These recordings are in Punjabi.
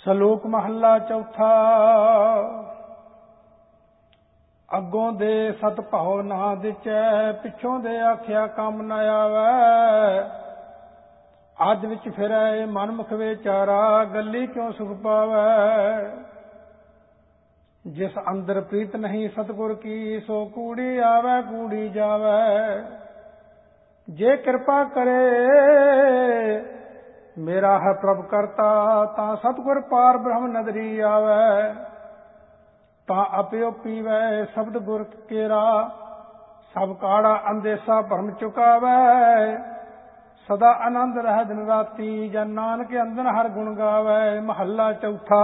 ਸਲੋਕ ਮਹੱਲਾ ਚੌਥਾ। ਅੱਗੋਂ ਦੇ ਸਤ ਭਾਉ ਨਾ ਦਿਚੈ, ਪਿੱਛੋਂ ਦੇ ਆਖਿਆ ਕੰਮ ਨ ਆਵੈ। ਅੱਧ ਵਿੱਚ ਫਿਰੈ ਮਨ ਮੁਖ ਵਿਚਾਰਾ, ਗੱਲੀ ਕਿਉ ਸੁਖ ਪਾਵੈ। ਜਿਸ ਅੰਦਰ ਪ੍ਰੀਤ ਨਹੀਂ ਸਤਿਗੁਰ ਕੀ, ਸੋ ਕੂੜੀ ਆਵੈ ਕੂੜੀ ਜਾਵੈ। ਜੇ ਕਿਰਪਾ ਕਰੇ ਮੇਰਾ ਹੈ ਪ੍ਰਭ ਕਰਤਾ, ਤਾਂ ਸਤਿਗੁਰ ਪਾਰ ਬ੍ਰਹਮ ਨਦਰੀ ਆਵੈ। ਤਾਂ ਅਪਿਓ ਪੀਵੈ ਸ਼ਬਦ ਗੁਰ ਕੇਰਾ, ਸਭ ਕਾੜਾ ਅੰਦੇਸਾ ਭਰਮ ਚੁਕਾਵੈ। ਸਦਾ ਆਨੰਦ ਰਹਿ ਦਿਨ ਰਾਤੀ, ਜਨ ਨਾਨਕ ਅੰਦਨ ਹਰ ਗੁਣ ਗਾਵੈ। ਮਹੱਲਾ ਚੌਥਾ।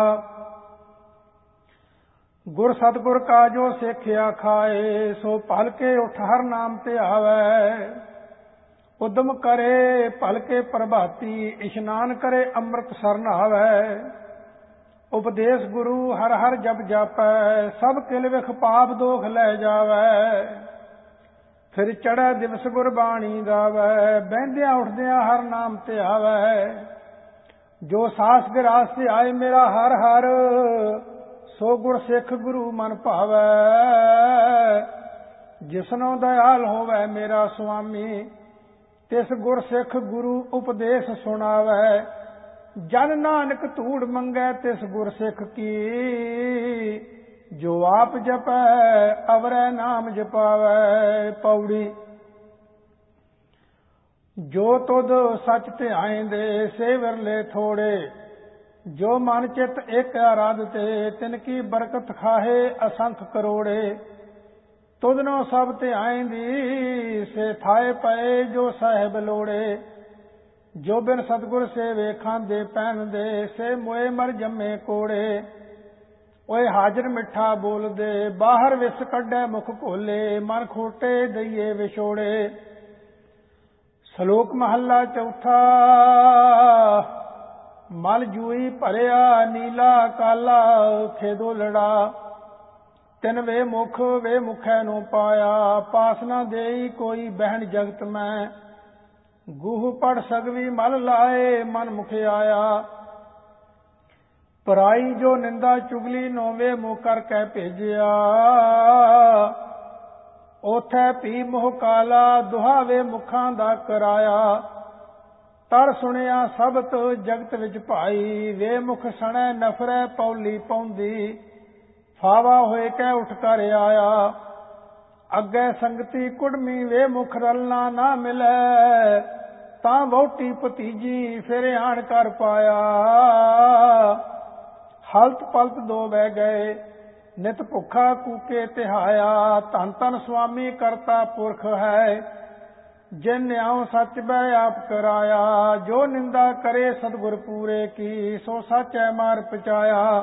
ਗੁਰ ਸਤਿਗੁਰ ਕਾ ਜੋ ਸੇਖਿਆ ਖਾਏ, ਸੋ ਭਲ ਕੇ ਉਠ ਹਰ ਨਾਮ ਤੇ ਆਵੈ। ਉਦਮ ਕਰੇ ਭਲ ਕੇ ਪ੍ਰਭਾਤੀ, ਇਸ਼ਨਾਨ ਕਰੇ ਅੰਮ੍ਰਿਤ ਸਰ ਨਹਾਵੈ। ਉਪਦੇਸ਼ ਗੁਰੂ ਹਰ ਹਰ ਜਪ ਜਾਪੈ, ਸਭ ਕਿਲ ਵਿਖ ਪਾਪ ਦੋਖ ਲੈ ਜਾਵੈ। ਫਿਰ ਚੜ੍ਹੈ ਦਿਵਸ ਗੁਰਬਾਣੀ ਗਾਵੈ, ਬਹਿੰਦਿਆਂ ਉੱਠਦਿਆਂ ਹਰ ਨਾਮ ਤੇ ਆਵੈ। ਜੋ ਸਾਸ ਗਿਰਾਸ ਤੇ ਆਏ ਮੇਰਾ ਹਰ ਹਰ, ਸੋ ਗੁਰ ਸਿੱਖ ਗੁਰੂ ਮਨ ਭਾਵੈ। ਜਿਸਨੋ ਦਇਆਲ ਹੋਵੈ ਮੇਰਾ ਸੁਆਮੀ, ਤਿਸ ਗੁਰ ਸਿੱਖ ਗੁਰੂ ਉਪਦੇਸ਼ ਸੁਣਾਵੈ। ਜਨ ਨਾਨਕ ਧੂੜ ਮੰਗੈ ਤਿਸ ਗੁਰ ਸਿੱਖ ਕੀ, ਜੋ ਆਪ ਜਪੈ ਅਵਰੈ ਨਾਮ ਜਪਾਵੈ। ਪੌੜੀ। ਜੋ ਤੁਧ ਸਚ ਧਿਆਇਂਦੇ ਸੇ ਵਿਰਲੇ ਥੋੜੇ, ਜੋ ਮਨ ਚਿਤ ਇੱਕ ਆਰਾਧ ਤੇ, ਤਿਨ ਕੀ ਬਰਕਤ ਖਾਹੇ ਅਸੰਖ ਕਰੋੜੇ। ਤੁਧਨੋ ਸਭ ਧਿਆਇਂਦੀ ਸੇ ਥਾਏ ਪਏ, ਜੋ ਸਾਹਿਬ ਲੋੜੇ। ਜੋ ਬਿਨ ਸਤਿਗੁਰ ਸੇਵੇ ਖਾਂਦੇ ਪਹਿਨਦੇ, ਸੇ ਮੋਏ ਮਰ ਜੰਮੇ ਕੋੜੇ। ਓਏ ਹਾਜ਼ਰ ਮਿੱਠਾ ਬੋਲਦੇ, ਬਾਹਰ ਵਿਸ ਕੱਢੈ ਮੁਖ ਭੋਲੇ। ਮਨ ਖੋਟੇ ਦਈਏ ਵਿਛੋੜੇ। ਸ਼ਲੋਕ ਮਹੱਲਾ ਚੌਥਾ। ਮਲ ਜੂਈ ਭਰਿਆ ਨੀਲਾ ਕਾਲਾ, ਖੇਦੋ ਲੜਾ। ਤਿਨ ਵੇ ਮੁਖੈ ਨੂੰ ਪਾਇਆ, ਪਾਸ ਨਾ ਦੇਈ ਕੋਈ ਬਹਿਣ ਜਗਤ ਮੈਂ। ਗੂਹ ਪੜ ਸਗਵੀ ਮਲ ਲਾਏ, ਮਨ ਮੁਖ ਆਇਆ। ਪਰਾਈ ਜੋ ਨਿੰਦਾ ਚੁਗਲੀ, ਨੋਵੇ ਮੁਖ ਕਰ ਕਹਿ ਭੇਜਿਆ। ਉਥੈ ਭੀ ਮੋਹ ਕਾਲਾ, ਦੁਹਾਵੇ ਮੁਖਾਂ ਦਾ ਕਰਾਇਆ। ਤਰ ਸੁਣਿਆ ਸਬਤ ਜਗਤ ਵਿੱਚ ਭਾਈ, ਵੇ ਮੁਖ ਸਣੈ ਨਫਰੈ ਪੌਲੀ ਪੌਂਦੀ। ਫਾਵਾ ਹੋਏ ਕਹਿ ਉੱਠ ਕਰ ਆਇਆ। ਅੱਗੇ ਸੰਗਤੀ ਕੁੜਮੀ, ਵੇ ਮੁਖ ਰਲਣਾ ਨਾ ਮਿਲੈ। ਤਾਂ ਵਹੁਟੀ ਭਤੀਜੀ ਫਿਰ ਆਣ ਕਰ ਪਾਇਆ। ਹਲਤ ਪਲਤ ਦੋ ਬਹਿ ਗਏ, ਨਿਤ ਭੁੱਖਾ ਕੂਕੇ ਤਿਹਾਇਆ। ਧੰਨ ਧੰਨ ਸੁਆਮੀ ਕਰਤਾ ਪੁਰਖ ਹੈ, ਜਿਨ ਨਿਆਉ ਸੱਚ ਬਹਿ ਆਪ ਕਰਾਇਆ। ਜੋ ਨਿੰਦਾ ਕਰੇ ਸਤਿਗੁਰ ਪੂਰੇ ਕੀ, ਸੋ ਸੱਚੈ ਮਾਰ ਪਚਾਇਆ।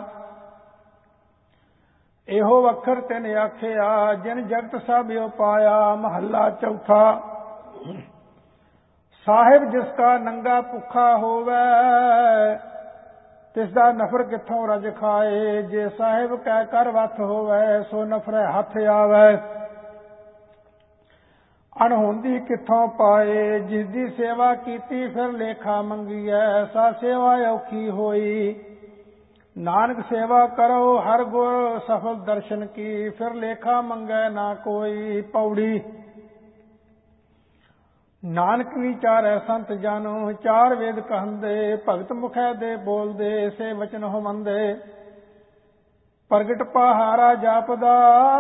ਇਹੋ ਅੱਖਰ ਤਿਨ ਆਖਿਆ, ਜਿਨ ਜਗਤ ਸਭ ਉਪਾਇਆ। ਮਹੱਲਾ ਚੌਥਾ। ਸਾਹਿਬ ਜਿਸ ਕਾ ਨੰਗਾ ਭੁੱਖਾ ਹੋਵੈ, ਤਿਸ ਦਾ ਨਫਰ ਕਿੱਥੋਂ ਰਜ ਖਾਏ। ਜੇ ਸਾਹਿਬ ਕੈ ਕਰ ਵੱਥ ਹੋਵੈ, ਸੋ ਨਫਰੈ ਹੱਥ ਆਵੈ। ਅਣਹੋਂਦੀ ਕਿੱਥੋਂ ਪਾਏ, ਜਿਸ ਦੀ ਸੇਵਾ ਕੀਤੀ ਫਿਰ ਲੇਖਾ ਮੰਗੀਐ। ਸਾ ਸੇਵਾ ਔਖੀ ਹੋਈ, ਨਾਨਕ ਸੇਵਾ ਕਰੋ ਹਰ ਗੁਰ ਸਫਲ ਦਰਸ਼ਨ ਕੀ। ਫਿਰ ਲੇਖਾ ਮੰਗੈ ਨਾ ਕੋਈ। ਪੌੜੀ। ਨਾਨਕ ਵਿਚਾਰੈ ਸੰਤ ਜਨ, ਚਾਰ ਵੇਦ ਕਹੰਦੇ। ਭਗਤ ਮੁਖੈ ਦੇ ਬੋਲਦੇ, ਸੇ ਵਚਨ ਹੋਵੰਦੇ। ਪ੍ਰਗਟ ਪਹਾਰਾ ਜਾਪਦਾ,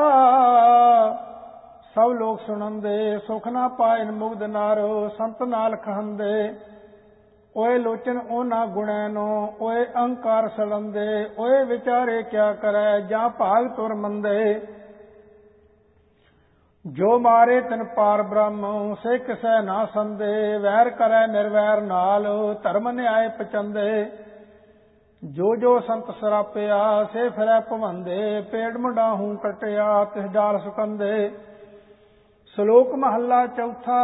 ਸਭ ਲੋਕ ਸੁਣੰਦੇ। ਸੁਖ ਨਾ ਪਾਇਨ ਮੁਗਧ ਨਰ, ਸੰਤ ਨਾਲ ਕਹੰਦੇ। ਓਏ ਲੋਚਨ ਉਹਨਾਂ ਗੁਣੈ ਨੂੰ, ਓਏ ਅਹੰਕਾਰ ਸੜੰਦੇ। ਓਏ ਵਿਚਾਰੇ ਕਿਆ ਕਰੈ, ਜਾਂ ਭਾਗ ਤੁਰ ਮੰਦੇ। ਜੋ ਮਾਰੇ ਤਿਨ ਪਾਰ ਬ੍ਰਹਮ, ਸੇ ਕਿਸੈ ਨਾ ਸੰਦੇ। ਵੈਰ ਕਰੈ ਨਿਰਵੈਰ ਨਾਲ, ਧਰਮ ਨਿਆਏ ਪਚੰਦੇ। ਜੋ ਜੋ ਸੰਤ ਸਰਾਪਿਆ, ਸੇ ਫਿਰੈ ਭਵੰਦੇ। ਪੇੜ ਮੁੰਡਾਹੂ ਕਟਿਆ, ਤਿਸ ਡਾਲ ਸੁਕੰਦੇ। ਸ਼ਲੋਕ ਮਹੱਲਾ ਚੌਥਾ।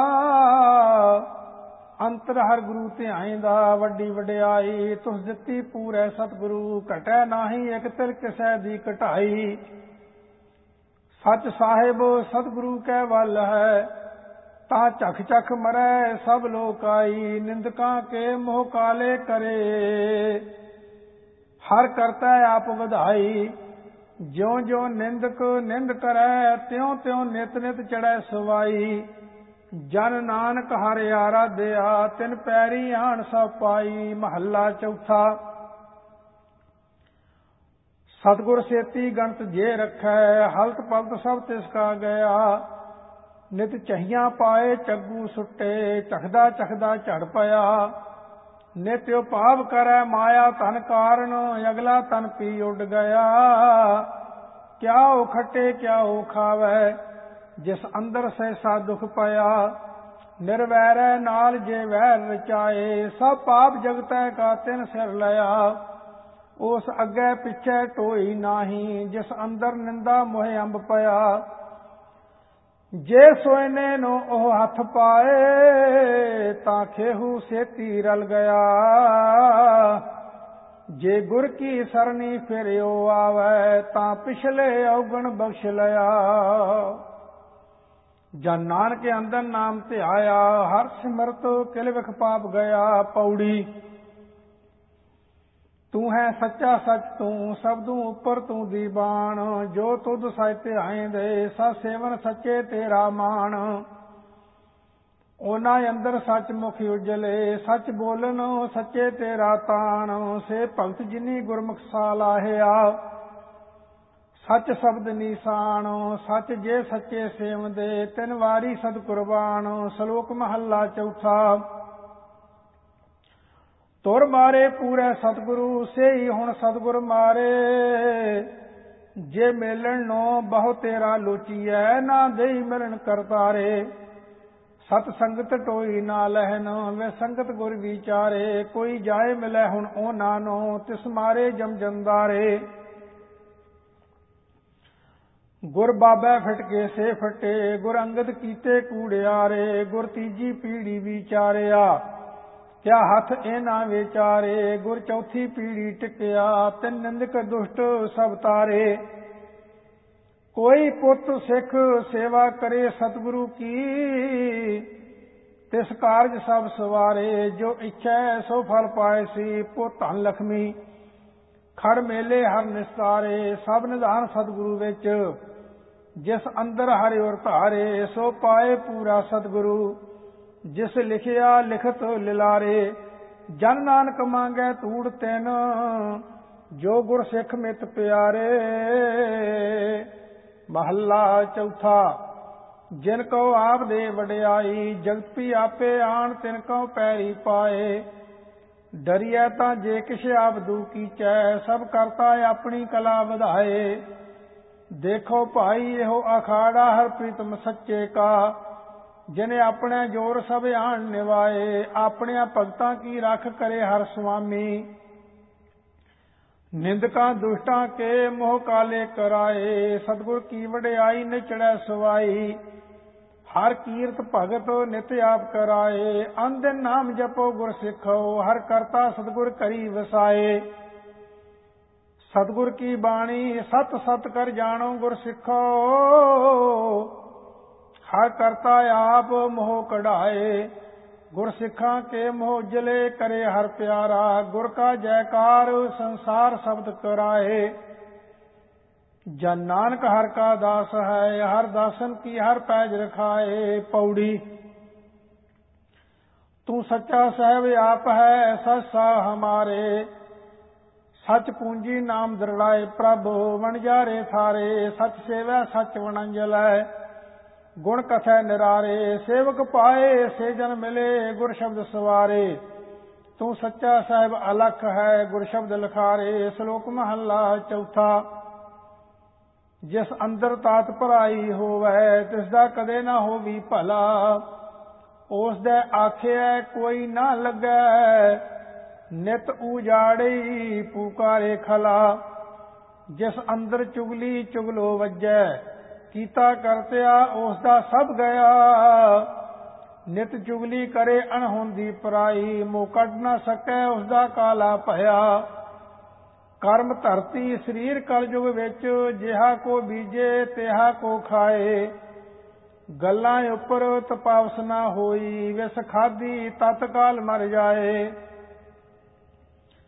ਅੰਤਰ ਹਰ ਗੁਰੂ ਧਿਆਇਂਦਾ, ਵੱਡੀ ਵਡਿਆਈ। ਤੁਸ ਦਿੱਤੀ ਪੂਰੈ ਸਤਿਗੁਰੂ, ਘਟੈ ਨਾਹੀ ਇਕ ਤਿਲ ਕਿਸੈ ਦੀ ਘਟਾਈ। ਸੱਚ ਸਾਹਿਬ ਸਤਿਗੁਰੂ ਕੈ ਵੱਲ ਹੈ, ਤਾਂ ਝਖ ਝਖ ਮਰੈ ਸਭ ਲੋਕ ਆਈ। ਨਿੰਦਕਾਂ ਕੇ ਮੋਹ ਕਾਲੇ ਕਰੇ, ਹਰ ਕਰਤਾ ਆਪ ਵਧਾਈ। ਜਿਉਂ ਜਿਉਂ ਨਿੰਦਕ ਨਿੰਦ ਕਰੈ, ਤਿਉਂ ਤਿਉਂ ਨਿਤ ਨਿਤ ਚੜੈ ਸਵਾਈ। ਜਨ ਨਾਨਕ ਹਰਿ ਆਰਾਧਿਆ, ਤਿਨ ਪੈਰੀ ਆਣ ਸਭ ਪਾਈ। ਮਹੱਲਾ ਚੌਥਾ। ਸਤਿਗੁਰ ਸੇਤੀ ਗਣਤ ਜੇ ਰੱਖੈ, ਹਲਤ ਪਲਤ ਸਭ ਤਿਸ ਕਾ ਗਿਆ। ਨਿਤ ਚਹੀਆਂ ਪਾਏ ਚੱਗੂ ਸੁੱਟੇ, ਚਖਦਾ ਚਖਦਾ ਝੜ ਪਿਆ। ਨਿਤ ਉਪਾਵ ਕਰੈ ਮਾਇਆ ਧਨ ਕਾਰਨ, ਅਗਲਾ ਤਨ ਪੀ ਉੱਡ ਗਿਆ। ਕਿਆ ਉਹ ਖੱਟੇ ਕਿਆ ਉਹ ਖਾਵੈ, ਜਿਸ ਅੰਦਰ ਸਹਿਸਾ ਦੁਖ ਪਿਆ। ਨਿਰਵੈਰੈ ਨਾਲ ਜੇ ਵੈਰ ਰਚਾਏ, ਸਭ ਪਾਪ ਜਗਤੈ ਕਾ ਤਿਨ ਸਿਰ ਲਿਆ। ਉਸ ਅੱਗੇ ਪਿੱਛੇ ਟੋਈ ਨਾਹੀ, ਜਿਸ ਅੰਦਰ ਨਿੰਦਾ ਮੋਹਿ ਅੰਬ ਪਿਆ। ਜੇ ਸੋਇਨੇ ਨੂੰ ਉਹ ਹੱਥ ਪਾਏ, ਤਾਂ ਖੇਹੂ ਸੇਤੀ ਰਲ ਗਿਆ। ਜੇ ਗੁਰ ਕੀ ਸਰਨੀ ਫਿਰਿਓ ਆਵੈ, ਤਾਂ ਪਿਛਲੇ ਔਗਣ ਬਖਸ਼ ਲਿਆ। ਜਨ ਨਾਨਕ ਅੰਦਰ ਨਾਮ ਧਿਆਇਆ, ਹਰ ਸਿਮਰਤ ਕਿਲ ਵਿਖ ਪਾਪ ਗਿਆ। ਪੌੜੀ। ਤੂੰ ਹੈ ਸੱਚਾ ਸੱਚ ਤੂੰ, ਸਬਦੂ ਉੱਪਰ ਤੂੰ ਦੀਵਾਨ। ਜੋ ਤੁਧ ਸਚ ਧਿਆਇਂਦੇ, ਸਭ ਸੇਵਨ ਸੱਚੇ ਤੇਰਾ ਮਾਣ। ਉਹਨਾਂ ਅੰਦਰ ਸੱਚ ਮੁਖ ਉਜਲੇ, ਸੱਚ ਬੋਲਨ ਸੱਚੇ ਤੇਰਾ ਤਾਣ। ਸੇ ਭਗਤ ਜਿਨੀ ਗੁਰਮੁਖ ਸਾ ਲਾਹਿਆ, ਸੱਚ ਸ਼ਬਦ ਨੀਸਾਨ। ਸੱਚ ਜੇ ਸੱਚੇ ਸੇਵਦੇ, ਤਿਨ ਵਾਰੀ ਸਦ ਕੁਰਬਾਨ। ਸ਼ਲੋਕ ਮਹੱਲਾ ਚੌਥਾ। ਤੁਰ ਮਾਰੇ ਪੂਰੇ ਸਤਿਗੁਰੂ, ਸੇਈ ਹੁਣ ਸਤਿਗੁਰ ਮਾਰੇ। ਜੇ ਮੇਲਣ ਨੋ ਬਹੁ ਤੇਰਾ ਲੋਚੀਐ, ਨਾ ਦੇਈ ਮਿਲਣ ਕਰਤਾਰੇ। ਸਤ ਸੰਗਤ ਟੋਈ ਨਾ ਲਹਿਨ, ਵੇ ਸੰਗਤ ਗੁਰ ਵਿਚਾਰੇ। ਕੋਈ ਜਾਏ ਮਿਲੈ ਹੁਣ ਉਹ ਨਾਨੋ, ਤਿਸ ਮਾਰੇ ਜਮ ਜੰਦਾਰੇ। ਗੁਰ ਬਾਬੈ ਫਿਟ ਕੇ ਸੇ ਫਟੇ, ਗੁਰ ਅੰਗਦ ਕੀਤੇ ਕੂੜਿਆਰੇ। ਗੁਰ ਤੀਜੀ ਪੀੜੀ ਵਿਚਾਰਿਆ, ਕਿਆ ਹੱਥ ਇਹ ਨਾ ਵਿਚਾਰੇ। ਗੁਰ ਚੌਥੀ ਪੀੜੀ ਟਿਕਿਆ, ਤਿਨ ਨਿੰਦਕ ਦੁਸ਼ਟ ਸਭ ਤਾਰੇ। ਕੋਈ ਪੁੱਤ ਸਿੱਖ ਸੇਵਾ ਕਰੇ ਸਤਿਗੁਰੂ ਕੀ, ਤਿਸ ਕਾਰਜ ਸਭ ਸਵਾਰੇ। ਜੋ ਇੱਛੈ ਸੋ ਫਲ ਪਾਏ ਸੀ, ਪੁੱਤ ਧਨ ਲਖਮੀ ਖੜ ਮੇਲੇ ਹਰ ਨਿਸਤਾਰੇ। ਸਭ ਨਿਧਾਨ ਸਤਿਗੁਰੂ ਵਿੱਚ, ਜਿਸ ਅੰਦਰ ਹਰਿ ਔਰ ਧਾਰੇ। ਸੋ ਪਾਏ ਪੂਰਾ ਸਤਿਗੁਰੂ, ਜਿਸ ਲਿਖਿਆ ਲਿਖਤ ਲਿਲਾਰੇ। ਜਨ ਨਾਨਕ ਮੰਗੈ ਧੂੜ ਤਿਨ, ਜੋ ਗੁਰ ਸਿੱਖ ਮਿਤ ਪਿਆਰੇ। ਮਹੱਲਾ ਚੌਥਾ। ਜਿਨ ਕਉ ਆਪ ਦੇ ਵਡਿਆਈ, ਜਗਤ ਪੀ ਆਪੇ ਆਣ ਤਿਨ ਕਉ ਪੈਰੀ ਪਾਏ। ਡਰੀਐ ਤਾਂ ਜੇ ਕਿਛ ਆਬਦੂ ਕੀਚੈ, ਸਭ ਕਰਤਾ ਆਪਣੀ ਕਲਾ ਵਧਾਏ। ਦੇਖੋ ਭਾਈ ਇਹੋ ਅਖਾੜਾ, ਹਰ ਪ੍ਰੀਤਮ ਸੱਚੇ ਕਾ। ਜਿਨੇ ਆਪਣੇ ਜੋਰ ਸਭ ਆਣ ਨਿਵਾਏ, ਆਪਣਿਆਂ ਭਗਤਾਂ ਕੀ ਰੱਖ ਕਰੇ ਹਰ ਸੁਆਮੀ। ਨਿੰਦਕਾਂ ਦੁਸ਼ਟਾਂ ਕੇ ਮੋਹ ਕਾਲੇ ਕਰਾਏ, ਸਤਿਗੁਰ ਕੀ ਵਡਿਆਈ ਨਿਚੜੈ ਸਵਾਈ। ਹਰ ਕੀਰਤ ਭਗਤ ਨਿਤ ਆਪ ਕਰਾਏ, ਅਨ ਦਿਨ ਨਾਮ ਜਪੋ ਗੁਰ ਸਿੱਖੋ। ਹਰ ਕਰਤਾ ਸਤਿਗੁਰ ਕਰੀ ਵਸਾਏ। ਸਤਿਗੁਰ ਕੀ ਬਾਣੀ ਸਤ ਸਤ ਕਰ ਜਾਣੋ ਗੁਰ ਸਿੱਖੋ। ਹਰ ਕਰਤਾ ਆਪ ਮੋਹ ਕਢਾਏ, ਗੁਰ ਸਿੱਖਾਂ ਕੇ ਮੋਹ ਉਜਲੇ ਕਰੇ ਹਰ ਪਿਆਰਾ। ਗੁਰ ਕਾ ਜੈਕਾਰ ਸੰਸਾਰ ਸ਼ਬਦ ਕਰਾਏ। ਜਨ ਨਾਨਕ ਹਰ ਕਾ ਦਾਸ ਹੈ, ਹਰ ਦਾਸਨ ਕੀ ਹਰ ਪੈਜ ਰਖਾਏ। ਪੌੜੀ। ਤੂੰ ਸੱਚਾ ਸਾਹਿਬ ਆਪ ਹੈ, ਸਚ ਸਾ ਹਮਾਰੇ। ਸਚ ਪੂੰਜੀ ਨਾਮ ਦਰੜਾਏ, ਪ੍ਰਭ ਵਣਜਾਰੇ ਥਾਰੇ। ਸਚ ਸੇਵੈ ਸਚ ਵਣੰਜਲੈ, ਗੁਣ ਕਥੈ ਨਿਰਾਰੇ। ਸੇਵਕ ਪਾਏ ਸੇ ਜਨ ਮਿਲੇ, ਗੁਰ ਸ਼ਬਦ ਸਵਾਰੇ। ਤੂੰ ਸੱਚਾ ਸਾਹਿਬ ਅਲਖ ਹੈ, ਗੁਰ ਸ਼ਬਦ ਲਿਖਾਰੇ। ਸ਼ਲੋਕ ਮਹੱਲਾ ਚੌਥਾ। ਜਿਸ ਅੰਦਰ ਤਾਤ ਭਰਾਈ ਹੋਵੈ, ਤਿਸ ਦਾ ਕਦੇ ਨਾ ਹੋਵੀ ਭਲਾ। ਉਸ ਦੇ ਆਖਿਆ ਕੋਈ ਨਾ ਲੱਗੈ, ਨਿਤ ਉਜਾੜੀ ਪੁਕਾਰੇ ਖਲਾ। ਜਿਸ ਅੰਦਰ ਚੁਗਲੀ ਚੁਗਲੋ ਵੱਜੈ, ਕੀਤਾ ਕਰਤਿਆ ਉਸ ਦਾ ਸਭ ਗਿਆ। ਨਿਤ ਚੁਗਲੀ ਕਰੇ ਅਣਹੋਂਦੀ ਪਰਾਈ, ਮੋਹ ਕੱਢ ਨਾ ਸਕੈ ਉਸ ਦਾ ਕਾਲਾ ਭਇਆ। ਕਰਮ ਧਰਤੀ ਸਰੀਰ ਕਲਯੁਗ ਵਿੱਚ, ਜਿਹਾ ਕੋ ਬੀਜੇ ਤਿਹਾ ਕੋ ਖਾਏ। ਗੱਲਾਂ ਉੱਪਰ ਤਪਾਵਸ ਨਾ ਹੋਈ, ਵਿਸ ਖਾਧੀ ਤਤਕਾਲ ਮਰ ਜਾਏ।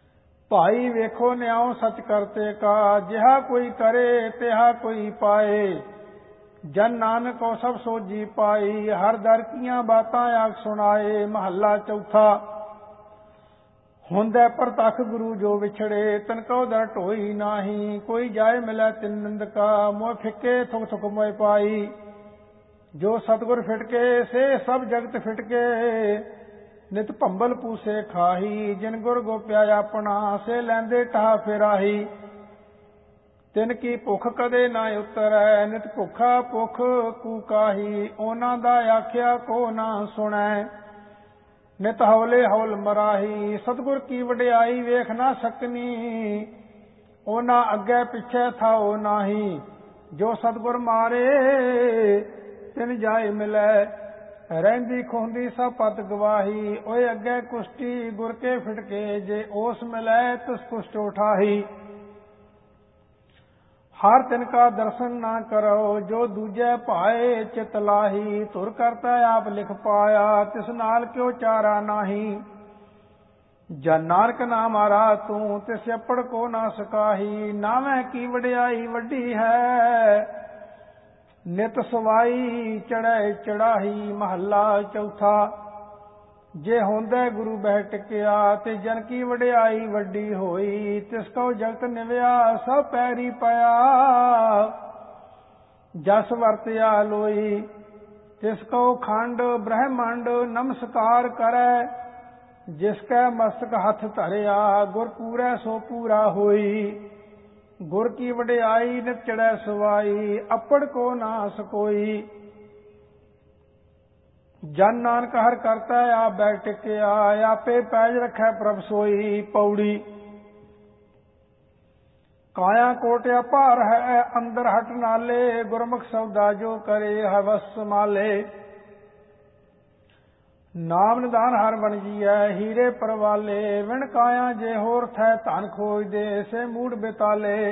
ਭਾਈ ਵੇਖੋ ਨਿਆਉ ਸੱਚ ਕਰਤੇ ਕਾ, ਜਿਹਾ ਕੋਈ ਕਰੇ ਤਿਹਾ ਕੋਈ ਪਾਏ। ਜਨ ਨਾਨਕੋ ਸਭ ਸੋਜੀ ਪਾਈ, ਹਰ ਦਰ ਕੀਆਂ ਬਾਤਾਂ ਆਖ ਸੁਣਾਏ। ਮਹੱਲਾ ਚੌਥਾ। ਹੁੰਦੈ ਪ੍ਰਤੱਖ ਗੁਰੂ ਜੋ ਵਿਛੜੇ, ਤਨ ਕਉ ਦਰ ਢੋਈ ਨਾਹੀ। ਕੋਈ ਜਾਏ ਮਿਲੈ ਤਿਨ ਨਿੰਦਕਾ, ਮੋਹ ਫਿੱਕੇ ਥੁਕ ਥੁਕ ਮੋਇ ਪਾਈ। ਜੋ ਸਤਿਗੁਰ ਫਿਟਕੇ ਸੇ ਸਭ ਜਗਤ ਫਿਟਕੇ, ਨਿਤ ਭੰਬਲ ਪੂਸੇ ਖਾਹੀ। ਜਿਨ ਗੁਰ ਗੋਪਿਆ ਆਪਣਾ, ਸੇ ਲੈਂਦੇ ਟਹਾ ਫਿਰਾਹੀ। ਤਿਨ ਕੀ ਭੁੱਖ ਕਦੇ ਨਾ ਉਤਰੈ, ਨਿਤ ਭੁੱਖਾ ਭੁੱਖ ਕੂਕਾਹੀ। ਉਹਨਾਂ ਦਾ ਆਖਿਆ ਕੋ ਨਾ ਸੁਣੈ, ਨਿਤ ਹੌਲੇ ਹੌਲ ਮਰਾਹੀ। ਸਤਿਗੁਰ ਕੀ ਵਡਿਆਈ ਵੇਖ ਨਾ ਸਕਨੀ, ਉਹਨਾਂ ਅੱਗੇ ਪਿੱਛੇ ਥਾਓ ਨਾਹੀ। ਜੋ ਸਤਿਗੁਰ ਮਾਰੇ ਤਿਨ ਜਾਏ ਮਿਲੈ, ਰਹਿੰਦੀ ਖੋਂਦੀ ਸਭ ਪਤ ਗਵਾਹੀ। ਓਏ ਅੱਗੇ ਕੁਸ਼ਟੀ ਗੁਰ ਕੇ ਫਿਟਕੇ, ਜੇ ਉਸ ਮਿਲੈ ਤਿਸ ਕੁਸ਼ਟ ਉਠਾਹੀ। ਹਰ ਤਿਨ ਕਾ ਦਰਸ਼ਨ ਨਾ ਕਰੋ, ਜੋ ਦੂਜੇ ਭਾਏ ਚਿਤ ਲਾਹੀ। ਧੁਰ ਕਰਤਾ ਆਪ ਲਿਖ ਪਾਇਆ, ਤਿਸ ਨਾਲ ਕਿਉ ਚਾਰਾ ਨਾਹੀ। ਜਨ ਨਾਨਕ ਨਾਮ ਆਰਾ ਤੂੰ, ਤਿਸ ਅੱਪੜ ਕੋ ਨਾ ਸਕਾਹੀ। ਨਾਵੇਂ ਕੀ ਵਡਿਆਈ ਵੱਡੀ ਹੈ, ਨਿਤ ਸਵਾਈ ਚੜ੍ਹੈ ਚੜਾਹੀ। ਮਹੱਲਾ ਚੌਥਾ। ਜੇ ਹੁੰਦੈ ਗੁਰੂ ਬਹਿ ਟਿਕਿਆ, ਤੇ ਜਨ ਕੀ ਵਡਿਆਈ ਵੱਡੀ ਹੋਈ। ਤਿਸ ਕਉ ਜਗਤ ਨਿਵਿਆ ਸਭ ਪੈਰੀ ਪਿਆ, ਜਸ ਵਰਤਿਆ ਲੋਈ। ਤਿਸ ਕਉ ਖੰਡ ਬ੍ਰਹਮੰਡ ਨਮਸਕਾਰ ਕਰੈ, ਜਿਸ ਕੈ ਮਸਤਕ ਹੱਥ ਧਰਿਆ। ਗੁਰ ਪੂਰੈ ਸੋ ਪੂਰਾ ਹੋਈ। ਗੁਰ ਕੀ ਵਡਿਆਈ ਨਿਤ ਚੜ੍ਹੈ ਸਵਾਈ, ਅੱਪੜ ਕੋ ਨਾ ਸਕੋਈ। ਜਨ ਨਾਨਕ ਹਰ ਕਰਤਾ ਆਪ ਬੈਠ ਟਿਕਿਆ, ਆਪੇ ਪੈਜ ਰੱਖੈ ਪ੍ਰਭ ਸੋਈ। ਪੌੜੀ। ਕਾਇਆ ਕੋਟਿਆ ਭਾਰ ਹੈ, ਅੰਦਰ ਹਟ ਨਾਲੇ। ਗੁਰਮੁਖ ਸਬਦਾ ਜੋ ਕਰੇ, ਹਵਸ ਸਮਾਲੇ। ਨਾਮ ਨਿਦਾਨ ਹਰ ਬਣ ਜੀਐ, ਹੀਰੇ ਪਰਵਾਲੇ। ਵਿਣ ਕਾਇਆ ਜੇ ਹੋਰ ਥੈ, ਧਨ ਖੋਜਦੇ ਸੇ ਮੂੜ ਬਿਤਾਲੇ।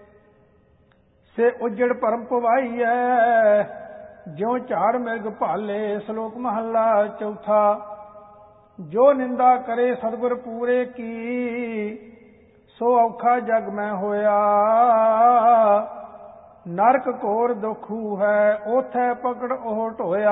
ਸੇ ਉਜੜ ਭਰਮ ਪਵਾਈਐ, ਜਿਉ ਝਾੜ ਮਿਰਗ ਭਾਲੇ। ਸ਼ਲੋਕ ਮਹੱਲਾ ਚੌਥਾ। ਜੋ ਨਿੰਦਾ ਕਰੇ ਸਤਿਗੁਰ ਪੂਰੇ ਕੀ, ਸੋ ਔਖਾ ਜਗ ਮੈਂ ਹੋਇਆ। ਨਰਕ ਘੋਰ ਦੁਖੂ ਹੈ, ਉਥੈ ਪਕੜ ਉਹ ਢੋਇਆ।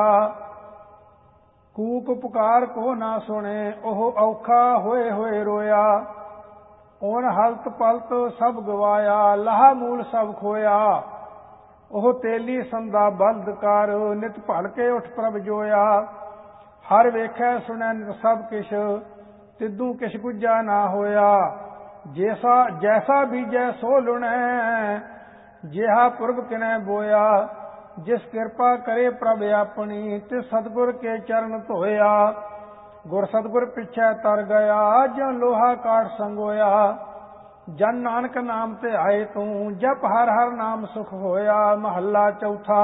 ਕੂਕ ਪੁਕਾਰ ਕੋ ਨਾ ਸੁਣੇ, ਉਹ ਔਖਾ ਹੋਏ ਹੋਏ ਰੋਇਆ। ਓਨ ਹਲਤ ਪਲਤ ਸਭ ਗਵਾਇਆ, ਲਾਹਾ ਮੂਲ ਸਭ ਖੋਇਆ। ਉਹ ਤੇਲੀ ਸੰਦਾ ਬਲਦ ਕਰ, ਨਿਤ ਭਲ ਕੇ ਉਠ ਪ੍ਰਭ ਜੋਇਆ। ਹਰ ਵੇਖੈ ਸੁਣੈ ਨਿਤ ਸਭ ਕਿਛ, ਤਿੱਦੂ ਕਿਛ ਗੁੱਜਾ ਨਾ ਹੋਇਆ। ਜੈਸਾ ਬੀਜੈ ਸੋ ਲੁਣੈ, ਜਿਹਾ ਪੁਰਬ ਕਿਨੈ ਬੋਇਆ। ਜਿਸ ਕਿਰਪਾ ਕਰੇ ਪ੍ਰਭ ਆਪਣੀ, ਤਿਸ ਸਤਿਗੁਰ ਕੇ ਚਰਨ ਧੋਇਆ। ਗੁਰ ਸਤਿਗੁਰ ਪਿੱਛੇ ਤਰ ਗਿਆ, ਜਿਉ ਲੋਹਾ ਕਾਠ ਸੰਗੋਇਆ। ਜਨ ਨਾਨਕ ਨਾਮ ਤੇ ਆਏ ਤੂੰ, ਜਪ ਹਰ ਹਰ ਨਾਮ ਸੁਖ ਹੋਇਆ। ਮਹੱਲਾ ਚੌਥਾ।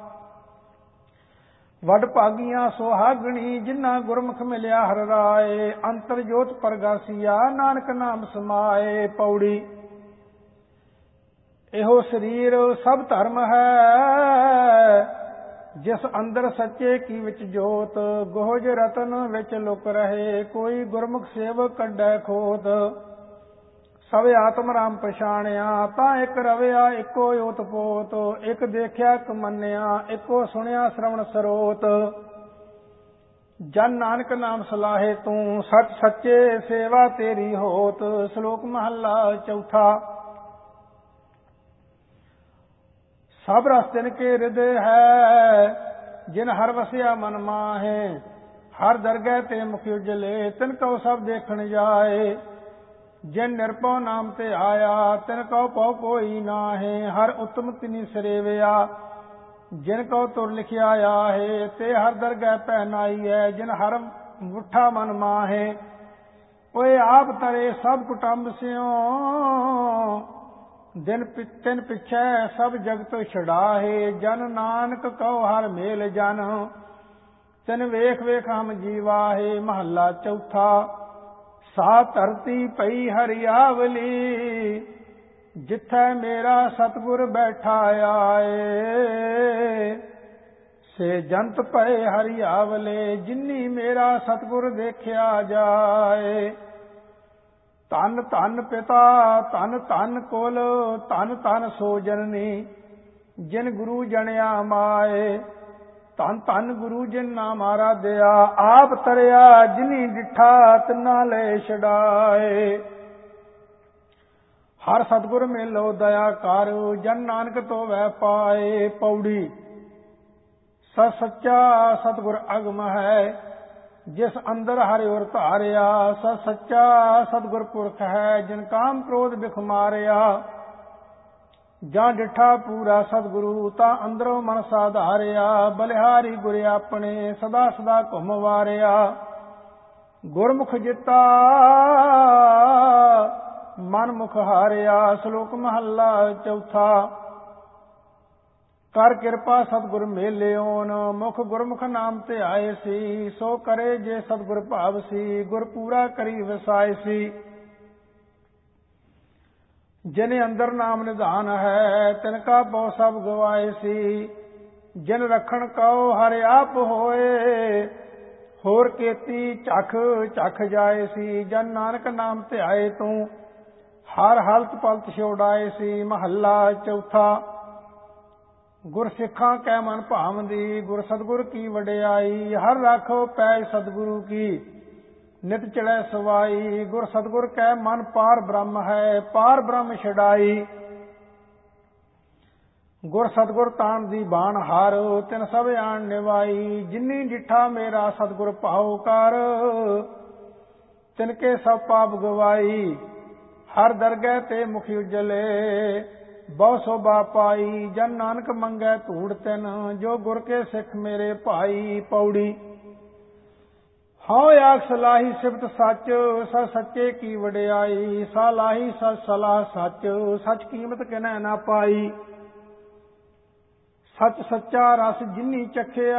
ਵੱਡ ਭਾਗੀਆਂ ਸੁਹਾਗਣੀ, ਜਿਨ੍ਹਾਂ ਗੁਰਮੁਖ ਮਿਲਿਆ ਹਰ ਰਾਏ। ਅੰਤਰ ਜੋਤ ਪ੍ਰਗਾਸੀਆ, ਨਾਨਕ ਨਾਮ ਸਮਾਏ। ਪੌੜੀ। ਇਹੋ ਸਰੀਰ ਸਭ ਧਰਮ ਹੈ, ਜਿਸ ਅੰਦਰ ਸੱਚੇ ਕੀ ਵਿੱਚ ਜੋਤ। ਗੋਹਜ ਰਤਨ ਵਿੱਚ ਲੁਕ ਰਹੇ, ਕੋਈ ਗੁਰਮੁਖ ਸੇਵਕ ਕੱਢੈ ਖੋਤ। ਸਭ ਆਤਮ ਰਾਮ ਪਛਾਣਿਆ, ਤਾਂ ਇੱਕ ਰਵਿਆ ਇੱਕੋ ਓਤ ਪੋਤ। ਇੱਕ ਦੇਖਿਆ ਇੱਕ ਮੰਨਿਆ, ਇੱਕੋ ਸੁਣਿਆ ਸ਼ਰਵਣ ਸਰੋਤ। ਜਨ ਨਾਨਕ ਨਾਮ ਸਲਾਹੇ ਤੂੰ, ਸੱਚ ਸੱਚੇ ਸੇਵਾ ਤੇਰੀ ਹੋਤ। ਸ਼ਲੋਕ ਮਹੱਲਾ ਚੌਥਾ। ਸਭ ਰਸ ਤਿਨ ਕੇ ਹਿਰਦੈ ਹੈ, ਜਿਨ ਹਰ ਵਸਿਆ ਮਨ ਮਾਹੇ। ਹਰ ਦਰਗਹਿ ਤੇ ਮੁਖ ਉਜਲੇ, ਤਿਨ ਕਉ ਸਭ ਦੇਖਣ ਜਾਏ। ਜਿਨ ਨਿਰਭਉ ਨਾਮ ਤੇ ਆਇਆ, ਤਿਨ ਕਉ ਭਉ ਕੋਈ ਨਾਹੇ। ਹਰ ਉਤਮ ਤਿਨੀ ਸਰੇਵਿਆ, ਜਿਨ ਕਉ ਤੁਰ ਲਿਖਿਆ ਆਹੇ। ਤੇ ਹਰ ਦਰਗਹਿ ਪੈ ਨਾਈਐ, ਜਿਨ ਹਰ ਮੁੱਠਾ ਮਨ ਮਾਹੇ। ਓਏ ਆਪ ਤਰੇ ਸਭ ਕੁਟੰਬ ਸਿਉ, ਤਿਨ ਪਿਛੈ ਸਭ ਜਗਤ ਛਡਾਹੇ। ਜਨ ਨਾਨਕ ਕਉ ਹਰ ਮੇਲ ਜਨ, ਤਿਨ ਵੇਖ ਵੇਖ ਹਮ ਜੀਵਾਹੇ। ਮਹੱਲਾ ਚੌਥਾ। ਸਾ ਧਰਤੀ ਪਈ ਹਰਿਆਵਲੀ, ਜਿੱਥੈ ਮੇਰਾ ਸਤਿਗੁਰ ਬੈਠਾ ਆਏ। ਸੇ ਜੰਤ ਪਏ ਹਰਿਆਵਲੇ, ਜਿਨੀ ਮੇਰਾ ਸਤਿਗੁਰ ਦੇਖਿਆ ਜਾਏ। ਧੰਨ ਧੰਨ ਪਿਤਾ ਧੰਨ ਧੰਨ ਕੁਲ ਧੰਨ ਧੰਨ ਸੋ ਜਨਨੀ ਜਿਨ ਗੁਰੂ ਜਣਿਆ ਮਾਏ। ਧੰਨ ਧੰਨ ਗੁਰੂ ਜਿਨ ਨਾਮ ਆਰਾਧਿਆ ਆਪ ਤਰਿਆ ਜਿਨੀ ਡਿਠਾ ਤਿਨਾ ਲੈ ਛਡਾਏ। ਹਰ ਸਤਿਗੁਰ ਮੇਲੋ ਦਇਆ ਕਰ ਜਨ ਨਾਨਕ ਤੋ ਵੈ ਪਾਏ। ਪੌੜੀ ਸਚ ਸੱਚਾ ਸਤਿਗੁਰ ਅਗਮ ਹੈ ਜਿਸ ਅੰਦਰ ਹਰਿ ਉਰ ਧਾਰਿਆ। ਸਚ ਸੱਚਾ ਸਤਿਗੁਰ ਪੁਰਖ ਹੈ ਜਿਨ ਕਾਮ ਕ੍ਰੋਧ ਬਿਖ ਮਾਰਿਆ। ਜਾਂ ਡਿਠਾ ਪੂਰਾ ਸਤਿਗੁਰੂ ਤਾਂ ਅੰਦਰੋਂ ਮਨ ਸਾਧਾਰਿਆ। ਬਲਿਹਾਰੀ ਗੁਰ ਆਪਣੇ ਸਦਾ ਸਦਾ ਘੁੰਮ ਵਾਰਿਆ। ਗੁਰਮੁਖ ਜਿੱਤਾ ਮਨ ਮੁਖ ਹਾਰਿਆ। ਸ਼ਲੋਕ ਮਹੱਲਾ ਚੌਥਾ। ਕਰ ਕਿਰਪਾ ਸਤਿਗੁਰ ਮੇਲਿਓਨ ਮੁਖ ਗੁਰਮੁਖ ਨਾਮ ਤੇ ਆਏ ਸੀ। ਸੋ ਕਰੇ ਜੇ ਸਤਿਗੁਰ ਭਾਵ ਸੀ ਗੁਰ ਪੂਰਾ ਕਰੀ ਵਸਾਏ ਸੀ। ਜਿਨ ਅੰਦਰ ਨਾਮ ਨਿਧਾਨ ਹੈ ਤਿਨ ਕਾ ਪਉ ਸਭ ਗਵਾਏ ਸੀ। ਜਿਨ ਰਖਣ ਕਉ ਹਰਿ ਆਪ ਹੋਏ ਹੋਰ ਕੇਤੀ ਝਖ ਝਖ ਜਾਏ ਸੀ। ਜਨ ਨਾਨਕ ਨਾਮ ਤੇ ਆਏ ਤੂੰ ਹਰ ਹਲਤ ਪਲਤ ਛੋੜਾਏ ਸੀ। ਮਹੱਲਾ ਚੌਥਾ। ਗੁਰ ਸਿੱਖਾਂ ਕੈ ਮਨ ਭਾਵੰਦੀ ਗੁਰ ਸਤਿਗੁਰ ਕੀ ਵਡਿਆਈ। ਹਰ ਰਾਖੋ ਪੈ ਸਤਿਗੁਰੂ ਕੀ ਨਿਤ ਚੜੈ ਸਵਾਈ। ਗੁਰ ਸਤਿਗੁਰ ਕੈ ਮਨ ਪਾਰ ਬ੍ਰਹਮ ਹੈ ਪਾਰ ਬ੍ਰਹਮ ਛਡਾਈ। ਗੁਰ ਸਤਿਗੁਰ ਤਾਣ ਦੀ ਬਾਣ ਹਾਰ ਤਿਨ ਸਭ ਆਣ ਨਿਵਾਈ। ਜਿਨੀ ਡਿਠਾ ਮੇਰਾ ਸਤਿਗੁਰ ਭਾਉ ਕਰ ਤਿਨ ਕੇ ਸਭ ਪਾਪ ਗਵਾਈ। ਹਰ ਦਰਗਹਿ ਤੇ ਮੁਖ ਉਜਲੇ ਬਹੁ ਸੋਭਾ ਪਾਈ। ਜਨ ਨਾਨਕ ਮੰਗੈ ਧੂੜ ਤਿਨ ਜੋ ਗੁਰ ਕੇ ਸਿੱਖ ਮੇਰੇ ਭਾਈ। ਪੌੜੀ ਹਉ ਆਖ ਸਲਾਹੀ ਸਿਫਤ ਸੱਚ ਸਚ ਸੱਚੇ ਕੀ ਵਡਿਆਈ। ਸਲਾਹੀ ਸਚ ਸਲਾਹ ਸੱਚ ਸੱਚ ਕੀਮਤ ਕਿਨੈ ਨਾ ਪਾਈ। ਸੱਚ ਸੱਚਾ ਰਸ ਜਿਨੀ ਚਖਿਆ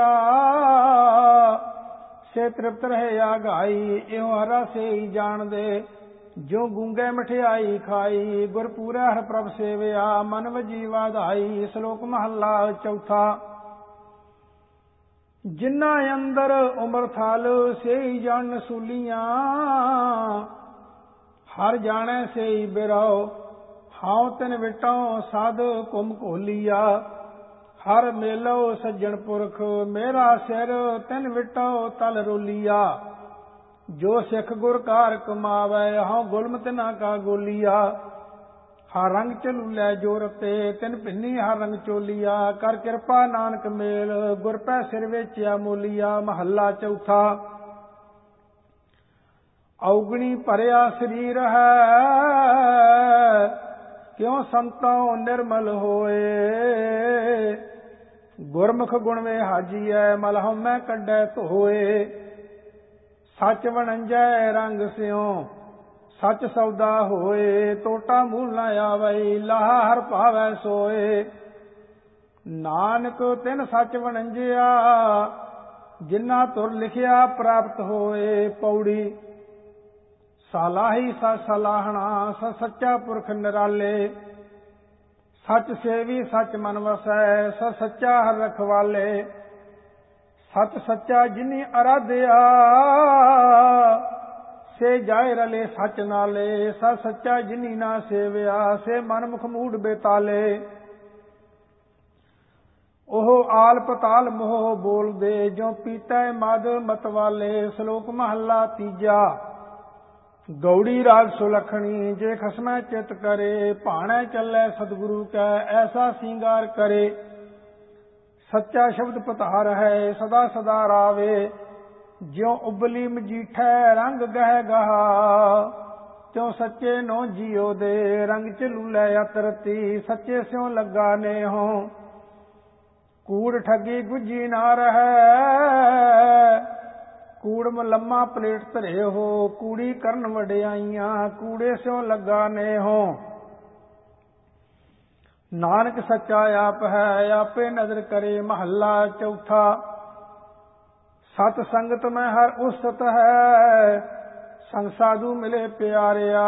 ਸੇ ਤ੍ਰਿਪਤ ਰਹੇ ਆਗਾਈ। ਇਹੋ ਹਰਾ ਸੇ ਹੀ ਜਾਣਦੇ ਜੋ ਗੂੰਗੇ ਮਠਿਆਈ ਖਾਈ। ਗੁਰ ਪੂਰਾ ਹਰ ਪ੍ਰਭ ਸੇਵਿਆ ਮਨ ਵਜੀ ਵਾਧਾਈ। ਸ਼ਲੋਕ ਮਹੱਲਾ ਚੌਥਾ। ਜਿਨ੍ਹਾਂ ਅੰਦਰ ਉਮਰ ਥਲ ਸੇਈ ਜਾਣ ਸੂਲੀਆਂ ਹਰ ਜਾਣੈ ਸੇਈ ਬਿਰਉ। ਹਉ ਤਿਨ ਵਿਟਉ ਸਾਧ ਘੁਮ ਘੋਲੀਆ। ਹਰ ਮੇਲੋ ਸੱਜਣ ਪੁਰਖ ਮੇਰਾ ਸਿਰ ਤਿਨ ਵਿਟਉ ਤਲ ਰੋਲੀਆ। ਜੋ ਸਿੱਖ ਗੁਰ ਕਾਰ ਕਮਾਵੈ ਹਉ ਗੁਲਮ ਤਿਨਾ ਕਾ ਗੋਲੀਆ। ਹਰ ਰੰਗ ਝਲੂਲੇ ਜੋਰ ਤੇ ਤਿਨ ਭਿੰਨੀ ਹਰ ਰੰਗ ਚੋਲੀਆ। ਕਰ ਕਿਰਪਾ ਨਾਨਕ ਮੇਲ ਗੁਰ ਪੈ ਸਿਰ ਵੇਚਿਆ ਮੋਲੀਆ। ਮਹੱਲਾ ਚੌਥਾ। ਔਗਣੀ ਭਰਿਆ ਸਰੀਰ ਹੈ ਕਿਉ ਸੰਤੋ ਨਿਰਮਲ ਹੋਏ। ਗੁਰਮੁਖ ਗੁਣ ਵੇ ਹਾਜੀਐ ਮਲ ਹਉਮੈ ਕੱਢੈ ਧੋਏ। ਸੱਚ ਵਣੰਜੈ ਰੰਗ ਸਿਉ ਸੱਚ ਸੌਦਾ ਹੋਏ। ਟੋਟਾ ਮੂਲ ਨ ਆਵਈ ਲਾਹਾ ਹਰ ਭਾਵੈ ਸੋਏ। ਨਾਨਕ ਤਿਨ ਸੱਚ ਵਣੰਜਿਆ ਜਿਨਾ ਤੁਰ ਲਿਖਿਆ ਪ੍ਰਾਪਤ ਹੋਏ। ਪੌੜੀ ਸਲਾਹੀ ਸਚ ਸਲਾਹਣਾ ਸਚ ਸੱਚਾ ਪੁਰਖ ਨਿਰਾਲੇ। ਸੱਚ ਸੇਵੀ ਸੱਚ ਮਨ ਵਸੈ ਸਚ ਸੱਚਾ ਹਰ ਰਖਵਾਲੇ। ਸੱਚ ਸੱਚਾ ਜਿਨੀ ਅਰਾਧਿਆ ਸੇ ਜਾਏ ਰਲੇ ਸੱਚ ਨਾਲੇ। ਸੱਚ ਸੱਚਾ ਜਿਨੀ ਨਾ ਸੇਵਿਆ ਸੇ ਮਨ ਮੁਖ ਮੂੜ ਬੇਤਾਲੇ। ਉਹ ਆਲ ਪਤਾਲ ਮੋਹ ਬੋਲਦੇ ਜੋ ਪੀਤੈ ਮਦ ਮਤਵਾਲੇ। ਸ਼ਲੋਕ ਮਹੱਲਾ ਤੀਜਾ। ਗੌੜੀ ਰਾਗ ਸੁਲਖਣੀ ਜੇ ਖਸਮੈ ਚਿਤ ਕਰੇ ਭਾਣੈ ਚੱਲੈ ਸਤਿਗੁਰੂ ਕੈ ਐਸਾ ਸਿੰਗਾਰ ਕਰੇ। ਸੱਚਾ ਸ਼ਬਦ ਪਤਾਰ ਹੈ ਸਦਾ ਸਦਾ ਰਾਵੇ। ਜਿਉ ਉਬਲੀ ਮਜੀਠੈ ਰੰਗ ਗਹਿ ਗਹਾ ਤਿਉ ਸੱਚੇ ਨੋ ਜੀਉ ਦੇ। ਰੰਗ ਝਲੂਲੇ ਅਤਰਤੀ ਸੱਚੇ ਸਿਉ ਲੱਗਾ ਨੇਹੋ। ਕੂੜ ਠੱਗੀ ਗੁੱਜੀ ਨਾ ਰਹੈ ਕੂੜ ਮਲੰਮਾ ਪਲੇਟ ਧਰੇ ਹੋ। ਕੂੜੀ ਕਰਨ ਵਡਿਆਈਆਂ ਕੂੜੇ ਸਿਉ ਲੱਗਾ ਨੇਹੋ। ਨਾਨਕ ਸੱਚਾ ਆਪ ਹੈ ਆਪੇ ਨਦਰ ਕਰੇ। ਮਹੱਲਾ ਚੌਥਾ। ਸਤ ਸੰਗਤ ਮੈਂ ਹਰ ਉਸਤ ਹੈ ਸੰਗ ਸਾਧੂ ਮਿਲੇ ਪਿਆਰਿਆ।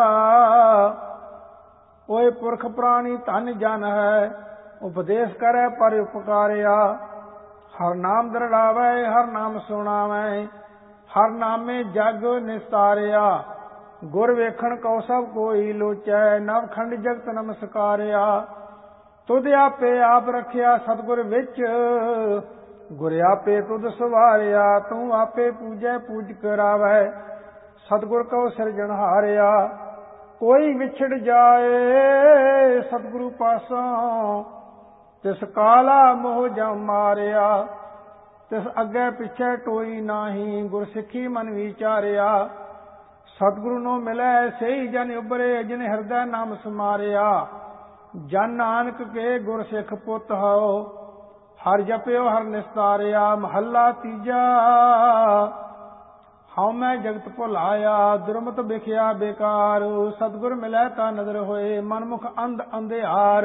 ਓਏ ਪੁਰਖ ਪ੍ਰਾਣੀ ਧਨ ਜਨ ਹੈ ਉਪਦੇਸ਼ ਕਰੈ ਪਰ ਉਪਕਾਰਿਆ। ਹਰ ਨਾਮ ਦਰੜਾਵੈ ਹਰ ਨਾਮ ਸੁਣਾਵੈ ਹਰ ਨਾਮੇ ਜਗ ਨਿਸਤਾਰਿਆ। ਗੁਰ ਵੇਖਣ ਕਉ ਸਭ ਕੋਈ ਲੋਚੈ, ਨਵਖੰਡ ਜਗਤ ਨਮਸਕਾਰਿਆ। ਤੁਧ ਆਪੇ ਆਪ ਰੱਖਿਆ ਸਤਿਗੁਰ ਵਿੱਚ, ਗੁਰ ਆਪੇ ਤੁਧ ਸਵਾਰਿਆ। ਤੂੰ ਆਪੇ ਪੂਜੈ ਪੂਜ ਕਰਾਵੈ, ਸਤਿਗੁਰ ਕਉ ਸਿਰਜਣਹਾਰਿਆ। ਕੋਈ ਵਿਛੜ ਜਾਏ ਸਤਿਗੁਰੂ ਪਾਸੋਂ, ਤਿਸ ਕਾਲਾ ਮੋਹ ਜਮ ਮਾਰਿਆ। ਤਿਸ ਅੱਗੇ ਪਿੱਛੇ ਟੋਈ ਨਾਹੀ, ਗੁਰ ਸਿੱਖੀ ਮਨ ਵਿਚਾਰਿਆ। ਸਤਿਗੁਰੂ ਨੂੰ ਮਿਲੈ ਸਹੀ ਜਨ ਉਬਰੇ, ਜਿਨ ਹਿਰਦੈ ਨਾਮ ਸਮਾਰਿਆ। ਜਨ ਨਾਨਕ ਕੇ ਗੁਰ ਸਿੱਖ ਪੁੱਤ ਹਉ, ਹਰਿ ਜਪਿਓ ਹਰਿ ਨਿਸਤਾਰਿਆ। ਮਹੱਲਾ ਤੀਜਾ। ਹਉ ਮੈਂ ਜਗਤ ਭੁਲਾਇਆ, ਦੁਰਮਤ ਵਿਖਿਆ ਬੇਕਾਰ। ਸਤਿਗੁਰ ਮਿਲੈ ਤਾਂ ਨਦਰ ਹੋਏ, ਮਨਮੁਖ ਅੰਧ ਅੰਧਿਆਰ।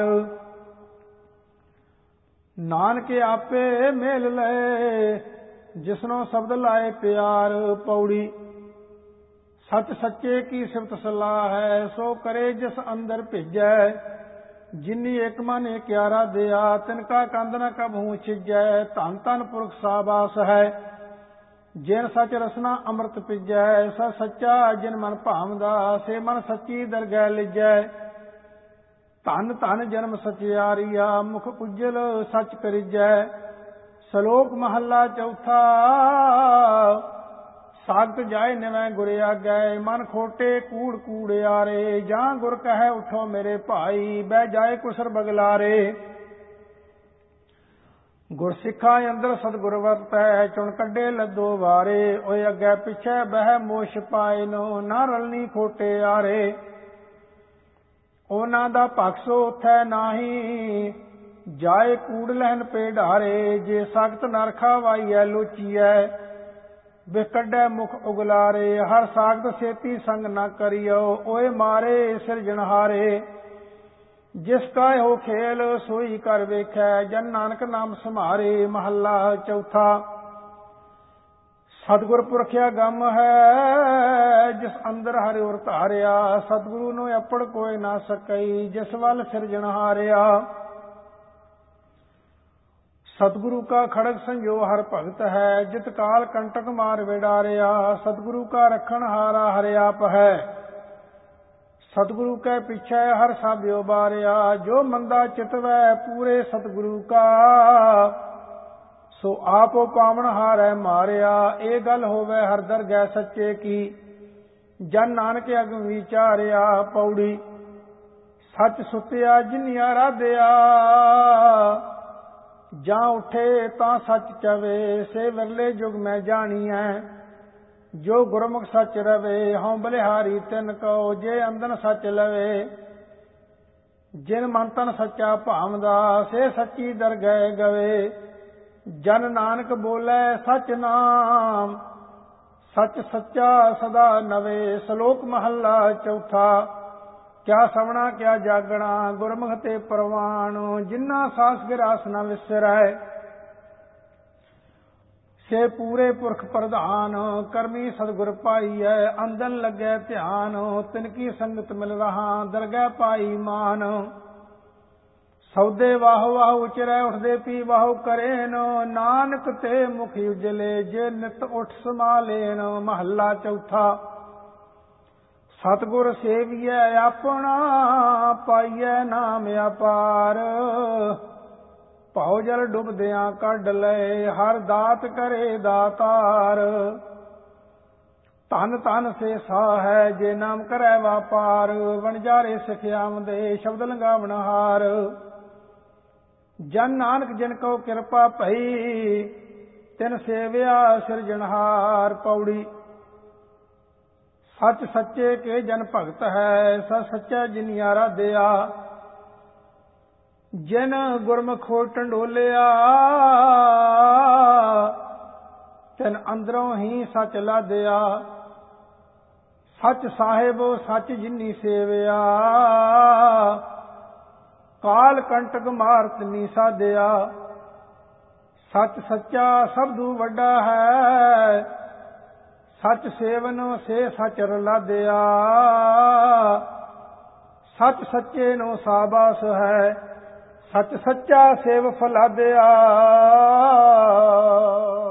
ਨਾਨਕ ਆਪੇ ਮੇਲ ਲਏ, ਜਿਸਨੋਂ ਸ਼ਬਦ ਲਾਏ ਪਿਆਰ। ਪੌੜੀ। ਸੱਚ ਸੱਚੇ ਕੀ ਸਿਫਤ ਸਲਾਹ ਹੈ, ਸੋ ਕਰੇ ਜਿਸ ਅੰਦਰ ਭੇਜੈ। ਜਿਨੀ ਇਕ ਮਨ ਇਕਿਆਰਾ ਦਿਆ, ਤਿਨਕਾ ਕੰਦ ਨ ਕਬਹੂ ਛਿਜੈ। ਧੰਨ ਧੰਨ ਪੁਰਖ ਸਾਬਾਸ ਹੈ, ਜਿਨ ਸਚ ਰਸਨਾ ਅੰਮ੍ਰਿਤ ਪੀਜੈ। ਸ ਸੱਚਾ ਜਿਨ ਮਨ ਭਾਵਦਾ, ਸੇ ਮਨ ਸੱਚੀ ਦਰਗਹਿ ਲਿਜੈ। ਧੰਨ ਧੰਨ ਜਨਮ ਸਚਿਆਰੀਆ, ਮੁਖ ਉਜਲ ਸਚ ਕਰੀਜੈ। ਸ਼ਲੋਕ ਮਹੱਲਾ ਚੌਥਾ। ਸਾਗਤ ਜਾਏ ਨਿਵੈ ਗੁਰ ਆਗੈ, ਮਨ ਖੋਟੇ ਕੂੜ ਕੂੜਿਆਰੇ। ਜਾਂ ਗੁਰ ਕਹੈ ਉਠੋ ਮੇਰੇ ਭਾਈ, ਬਹਿ ਜਾਏ ਕੁਸਰ ਬਗਲਾਰੇ। ਗੁਰ ਸਿੱਖਾਂ ਅੰਦਰ ਸਤਿਗੁਰ ਵਰਤੈ, ਚੁਣ ਕੱਢੇ ਲੱਦੋ ਵਾਰੇ। ਓਏ ਅੱਗੇ ਪਿੱਛੇ ਬਹਿ ਮੋਹ ਛਪਾਏ ਨੋ, ਨਾ ਰਲਣੀ ਖੋਟੇ ਆਰੇ। ਉਹਨਾਂ ਦਾ ਪਖਸੋ ਉਥੈ ਨਾਹੀ, ਜਾਏ ਕੂੜ ਲਹਿਨ ਪੇ ਢਾਰੇ। ਜੇ ਸਖਤ ਨਰਖਾ ਵਾਈਐ ਲੋਚੀਐ, ਬਿਖ ਕੱਢੈ ਮੁਖ ਉਗਲਾਰੇ। ਹਰ ਸਾਗਤ ਸੇਤੀ ਸੰਗ ਨਾ ਕਰਿਓ, ਓਏ ਮਾਰੇ ਸਿਰਜਣਹਾਰੇ। ਜਿਸ ਕਾ ਇਹੋ ਖੇਲ ਸੋਈ ਕਰ ਵੇਖੈ, ਜਨ ਨਾਨਕ ਨਾਮ ਸਮਾਰੇ। ਮਹੱਲਾ ਚੌਥਾ। ਸਤਿਗੁਰ ਪੁਰਖਿਆ ਗਮ ਹੈ, ਜਿਸ ਅੰਦਰ ਹਰਿ ਉਰ ਧਾਰਿਆ। ਸਤਿਗੁਰੂ ਨੂੰ ਆਪੜ ਕੋਈ ਨਾ ਸਕਈ, ਜਿਸ ਵੱਲ ਸਿਰਜਣਹਾਰਿਆ। ਸਤਿਗੁਰੂ ਕਾ ਖੜਗ ਸੰਜੋ ਹਰ ਭਗਤ ਹੈ, ਜਿਤ ਕਾਲ ਕੰਟਕ ਮਾਰ ਵਿਡਾਰਿਆ। ਸਤਿਗੁਰੂ ਕਾ ਰਖਣ ਹਾਰਾ ਹਰਿ ਆਪ ਹੈ, ਸਤਿਗੁਰੂ ਕੈ ਪਿਛੈ ਹਰ ਸਾਭਿਓ ਬਾਰਿਆ। ਜੋ ਮੰਦਾ ਚਿਤਵੈ ਪੂਰੇ ਸਤਿਗੁਰੂ ਕਾ, ਸੋ ਆਪੋ ਪਾਵਨ ਹਾਰੈ ਮਾਰਿਆ। ਇਹ ਗੱਲ ਹੋਵੇ ਹਰ ਦਰਗਹਿ ਸੱਚੇ ਕੀ, ਜਨ ਨਾਨਕ ਅਗਮ ਵਿਚਾਰਿਆ। ਪੌੜੀ। ਸੱਚ ਸੁਤਿਆ ਜਿਨੀ ਆਰਾਧਿਆ, ਜਾਂ ਉਠੇ ਤਾਂ ਸੱਚ ਚਵੇ। ਸੇ ਵਿਰਲੇ ਜੁਗ ਮੈਂ ਜਾਣੀਐ, ਜੋ ਗੁਰਮੁਖ ਸੱਚ ਰਵੇ। ਹਉ ਬਲਿਹਾਰੀ ਤਿਨ ਕਉ, ਜੇ ਅੰਦਨ ਸੱਚ ਲਵੇ। ਜਿਨ ਮਨ ਤਨ ਸੱਚਾ ਭਾਵਦਾ, ਸੇ ਸੱਚੀ ਦਰਗਹਿ ਗਵੇ। ਜਨ ਨਾਨਕ ਬੋਲੇ ਸਚ ਨਾਮ, ਸੱਚ ਸੱਚਾ ਸਦਾ ਨਵੇ। ਸ਼ਲੋਕ ਮਹੱਲਾ ਚੌਥਾ। ਕਿਆ ਸਵਣਾ ਕਿਆ ਜਾਗਣਾ, ਗੁਰਮੁਖ ਤੇ ਪ੍ਰਵਾਨ। ਜਿਨਾ ਸਾਸ ਗਿਰਾਸ ਨ ਵਿਸਰੈ, ਸੇ ਪੂਰੇ ਪੁਰਖ ਪ੍ਰਧਾਨ। ਕਰਮੀ ਸਤਿਗੁਰ ਪਾਈਐ, ਅੰਦਨ ਲੱਗੈ ਧਿਆਨ। ਤਿਨ ਕੀ ਸੰਗਤ ਮਿਲ ਰਹਾ, ਦਰਗਹਿ ਪਾਈ ਮਾਨ। ਸੌਦੇ ਵਾਹੋ ਵਾਹੋ ਉਚਰੈ, ਉਠਦੇ ਪੀ ਵਾਹੋ ਕਰੇਨ। ਨਾਨਕ ਤੇ ਮੁਖ ਉਜਲੇ, ਜੇ ਨਿਤ ਉਠ ਸਮਾਲੇਨ। ਮਹੱਲਾ ਚੌਥਾ। ਸਤਿਗੁਰ ਸੇਵੀਐ ਆਪਣਾ, ਪਾਈਐ ਨਾਮ ਅਪਾਰ। ਭਉ ਜਲ ਡੁੱਬਦਿਆਂ ਕੱਢ ਲਏ, ਹਰ ਦਾਤ ਕਰੇ ਦਾਤਾਰ। ਧਨ ਧਨ ਸੇ ਸਾਹ ਹੈ, ਜੇ ਨਾਮ ਕਰੈ ਵਾਪਾਰ। ਵਣਜਾਰੇ ਸਿਖਿਆਵਦੇ, ਸ਼ਬਦ ਲੰਗਾਵਣਹਾਰ। ਜਨ ਨਾਨਕ ਜਿਨ ਕਉ ਕਿਰਪਾ ਭਈ, ਤਿਨ ਸੇਵਿਆ ਸਿਰਜਣਹਾਰ। ਪੌੜੀ। ਸੱਚ ਸੱਚੇ ਕੇ ਜਨ ਭਗਤ ਹੈ, ਸ ਸੱਚਾ ਜਿਨੀ ਆਰਾਧਿਆ। ਜਿਨ ਗੁਰਮੁਖ ਹੋਇ ਢੰਡੋਲਿਆ, ਤਿਨ ਅੰਦਰੋਂ ਹੀ ਸੱਚ ਲਾਦਿਆ। ਸੱਚ ਸਾਹਿਬ ਸੱਚ ਜਿਨੀ ਸੇਵਿਆ, ਕਾਲ ਕੰਟਕ ਮਾਰ ਤਿਨੀ ਸਾਧਿਆ। ਸੱਚ ਸੱਚਾ ਸਬਦੂ ਵੱਡਾ ਹੈ, ਸੱਚ ਸੇਵਨ ਸੇ ਸੱਚ ਰਲਾਦਿਆ। ਸੱਚ ਸੱਚੇ ਨੂੰ ਸਾਬਾਸ ਹੈ, ਸੱਚ ਸੱਚਾ ਸੇਵ ਫਲਾਦਿਆ।